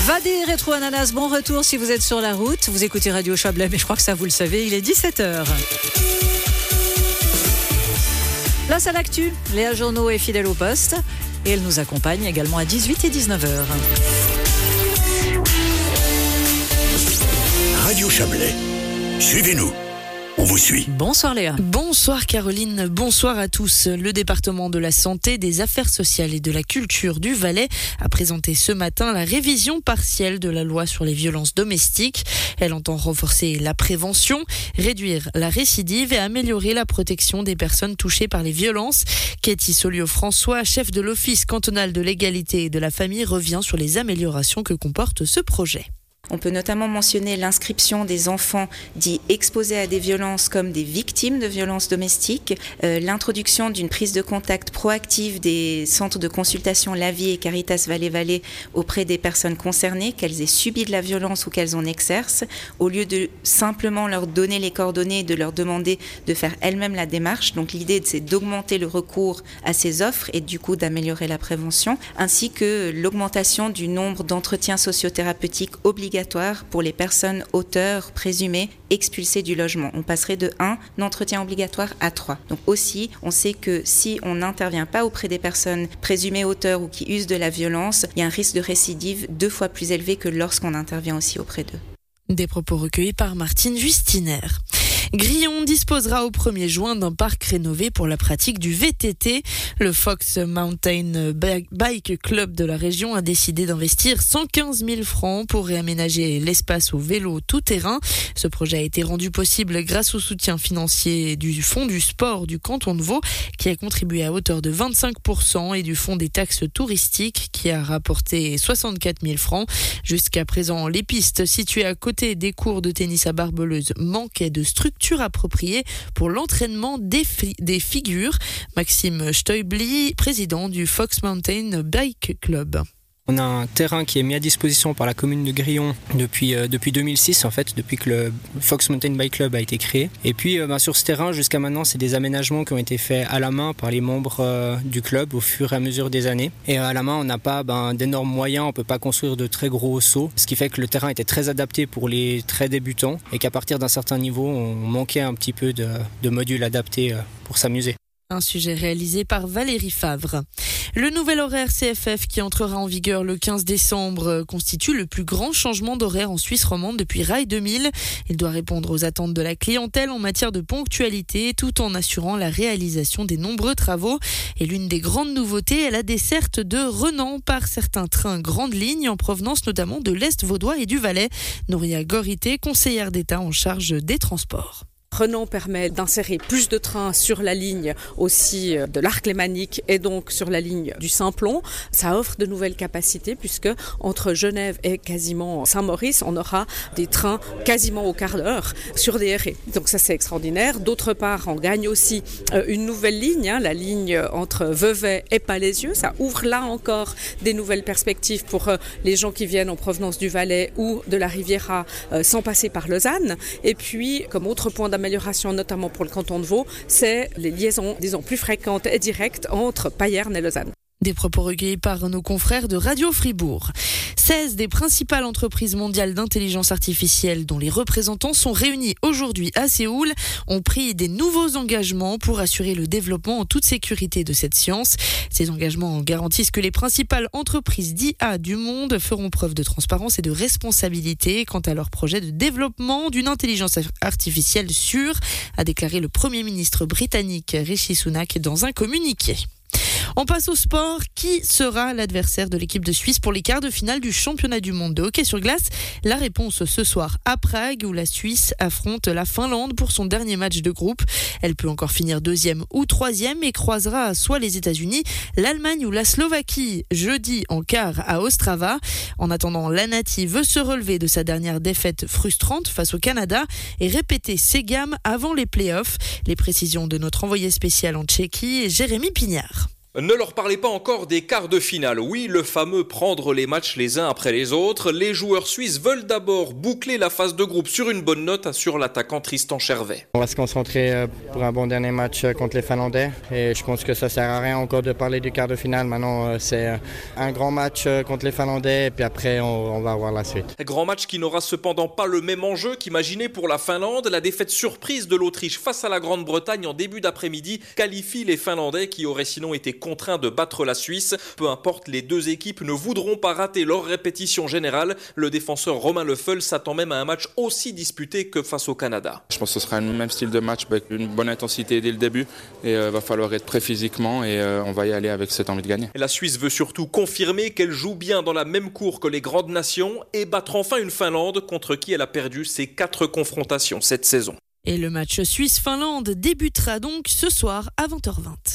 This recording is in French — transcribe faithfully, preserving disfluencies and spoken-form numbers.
Vadé Rétro Ananas, bon retour si vous êtes sur la route. Vous écoutez Radio Chablais, mais je crois que ça vous le savez, il est dix-sept heures. Place à l'actu, Léa Journeau est fidèle au poste et elle nous accompagne également à dix-huit et dix-neuf heures. Radio Chablais, suivez-nous. On vous suit. Bonsoir Léa. Bonsoir Caroline, bonsoir à tous. Le département de la santé, des affaires sociales et de la culture du Valais a présenté ce matin la révision partielle de la loi sur les violences domestiques. Elle entend renforcer la prévention, réduire la récidive et améliorer la protection des personnes touchées par les violences. Katie Soliot-François, chef de l'Office cantonal de l'égalité et de la famille, revient sur les améliorations que comporte ce projet. On peut notamment mentionner l'inscription des enfants dits exposés à des violences comme des victimes de violences domestiques, euh, l'introduction d'une prise de contact proactive des centres de consultation La Vie et Caritas Valais-Valais auprès des personnes concernées, qu'elles aient subi de la violence ou qu'elles en exercent, au lieu de simplement leur donner les coordonnées et de leur demander de faire elles-mêmes la démarche. Donc l'idée, c'est d'augmenter le recours à ces offres et du coup d'améliorer la prévention, ainsi que l'augmentation du nombre d'entretiens sociothérapeutiques obligatoires pour les personnes auteurs présumées expulsées du logement. On passerait de un entretien obligatoire à trois. Donc aussi, on sait que si on n'intervient pas auprès des personnes présumées auteurs ou qui usent de la violence, il y a un risque de récidive deux fois plus élevé que lorsqu'on intervient aussi auprès d'eux. Des propos recueillis par Martine Justiner. Grillon disposera au premier juin d'un parc rénové pour la pratique du V T T. Le Fox Mountain Bike Club de la région a décidé d'investir cent quinze mille francs pour réaménager l'espace au vélo tout-terrain. Ce projet a été rendu possible grâce au soutien financier du Fonds du sport du canton de Vaud, qui a contribué à hauteur de vingt-cinq pour cent, et du Fonds des taxes touristiques, qui a rapporté soixante-quatre mille francs. Jusqu'à présent, les pistes situées à côté des cours de tennis à Barbeleuse manquaient de structure appropriée pour l'entraînement des, fi- des figures. Maxime Stoibli, président du Fox Mountain Bike Club. On a un terrain qui est mis à disposition par la commune de Grillon depuis, euh, depuis deux mille six, en fait, depuis que le Fox Mountain Bike Club a été créé. Et puis euh, ben, sur ce terrain, jusqu'à maintenant, c'est des aménagements qui ont été faits à la main par les membres euh, du club au fur et à mesure des années. Et euh, à la main, on n'a pas ben, d'énormes moyens, on ne peut pas construire de très gros sauts, ce qui fait que le terrain était très adapté pour les très débutants et qu'à partir d'un certain niveau, on manquait un petit peu de, de modules adaptés euh, pour s'amuser. Un sujet réalisé par Valérie Favre. Le nouvel horaire C F F qui entrera en vigueur le quinze décembre constitue le plus grand changement d'horaire en Suisse romande depuis Rail deux mille. Il doit répondre aux attentes de la clientèle en matière de ponctualité tout en assurant la réalisation des nombreux travaux. Et l'une des grandes nouveautés est la desserte de Renan par certains trains grandes lignes en provenance notamment de l'Est vaudois et du Valais. Nouria Gorité, conseillère d'État en charge des transports. Renan permet d'insérer plus de trains sur la ligne aussi de l'Arc lémanique et donc sur la ligne du Simplon. Ça offre de nouvelles capacités puisque entre Genève et quasiment Saint-Maurice, on aura des trains quasiment au quart d'heure sur des R E. Donc ça, c'est extraordinaire. D'autre part, on gagne aussi une nouvelle ligne, hein, la ligne entre Vevey et Palaisieux. Ça ouvre là encore des nouvelles perspectives pour les gens qui viennent en provenance du Valais ou de la Riviera sans passer par Lausanne. Et puis, comme autre point d'amélioration, amélioration notamment pour le canton de Vaud, c'est les liaisons, disons, plus fréquentes et directes entre Payerne et Lausanne. Des propos recueillis par nos confrères de Radio Fribourg. seize des principales entreprises mondiales d'intelligence artificielle dont les représentants sont réunis aujourd'hui à Séoul ont pris des nouveaux engagements pour assurer le développement en toute sécurité de cette science. Ces engagements garantissent que les principales entreprises d'I A du monde feront preuve de transparence et de responsabilité quant à leur projet de développement d'une intelligence artificielle sûre, a déclaré le Premier ministre britannique Rishi Sunak dans un communiqué. On passe au sport. Qui sera l'adversaire de l'équipe de Suisse pour les quarts de finale du championnat du monde de hockey sur glace? La réponse ce soir à Prague où la Suisse affronte la Finlande pour son dernier match de groupe. Elle peut encore finir deuxième ou troisième et croisera soit les États-Unis, l'Allemagne ou la Slovaquie jeudi en quart à Ostrava. En attendant, la Nati veut se relever de sa dernière défaite frustrante face au Canada et répéter ses gammes avant les playoffs. Les précisions de notre envoyé spécial en Tchéquie, Jérémy Pignard. Ne leur parlez pas encore des quarts de finale. Oui, le fameux prendre les matchs les uns après les autres. Les joueurs suisses veulent d'abord boucler la phase de groupe sur une bonne note, assure l'attaquant Tristan Chervet. On va se concentrer pour un bon dernier match contre les Finlandais et je pense que ça sert à rien encore de parler du quart de finale. Maintenant, c'est un grand match contre les Finlandais et puis après, on, on va voir la suite. Grand match qui n'aura cependant pas le même enjeu qu'imaginé pour la Finlande. La défaite surprise de l'Autriche face à la Grande-Bretagne en début d'après-midi qualifie les Finlandais qui auraient sinon été contraints de battre la Suisse. Peu importe, les deux équipes ne voudront pas rater leur répétition générale. Le défenseur Romain Lefeul s'attend même à un match aussi disputé que face au Canada. Je pense que ce sera le même style de match avec une bonne intensité dès le début et il euh, va falloir être prêt physiquement et euh, on va y aller avec cette envie de gagner. La Suisse veut surtout confirmer qu'elle joue bien dans la même cour que les grandes nations et battre enfin une Finlande contre qui elle a perdu ses quatre confrontations cette saison. Et le match Suisse-Finlande débutera donc ce soir à vingt heures vingt.